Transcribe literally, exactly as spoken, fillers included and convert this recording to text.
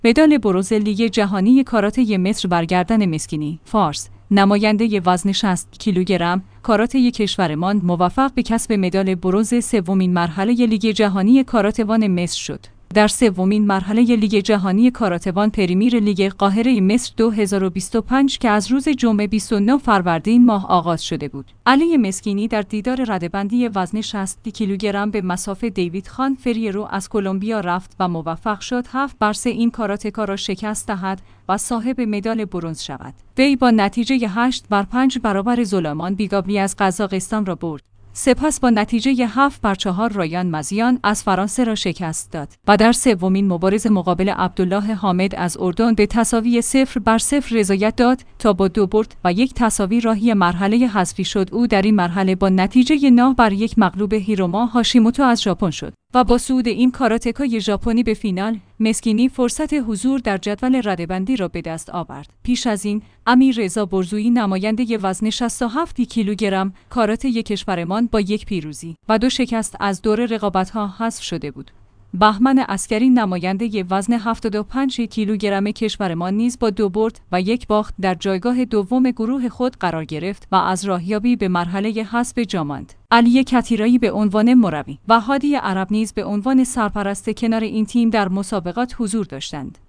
مدال برنز لیگ جهانی کاراته مصر برگردن مسکینی. فارس. نماینده وزن شصت کیلوگرم کاراته کشورمان موفق به کسب مدال برنز سومین مرحله لیگ جهانی کاراته‌وان مصر شد. در سومین مرحله لیگ جهانی کاراته‌وان پریمیر لیگ قاهره مصر دو هزار و بیست و پنج که از روز جمعه بیست و نه فروردین ماه آغاز شده بود. علی مسکینی در دیدار رده‌بندی وزن شصت کیلوگرم به مصاف دیوید خان فریرو از کلمبیا رفت و موفق شد هفت بر سه این کاراتکا را شکست دهد و صاحب مدال برنز شود. وی با نتیجه هشت بر پنج برابر زلامان بیگابلی از قزاقستان را برد. سپس با نتیجه هفت بر چهار رایان مزیان از فرانسه را شکست داد و در سومین مبارزه مقابل عبدالله حامد از اردن به تساوی صفر بر صفر رضایت داد تا با دو برد و یک تساوی راهی مرحله حذفی شد. او در این مرحله با نتیجه نه بر یک مغلوب هیروما هاشیموتو از ژاپن شد و با صعود این کاراتکای ژاپنی به فینال، مسکینی فرصت حضور در جدول رده‌بندی را به دست آورد. پیش از این، امیررضا برزویی نماینده وزن شصت و هفت کیلوگرم کاراته کشورمان با یک پیروزی و دو شکست از دور رقابت‌ها حذف شده بود. بهمن عسکری نماینده وزن هفتاد و پنج کیلوگرم کشورمان نیز با دو برد و یک باخت در جایگاه دوم گروه خود قرار گرفت و از راهیابی به مرحله حذف جا ماند. علی کتیرایی به عنوان مربی و هادی عرب نیز به عنوان سرپرست کنار این تیم در مسابقات حضور داشتند.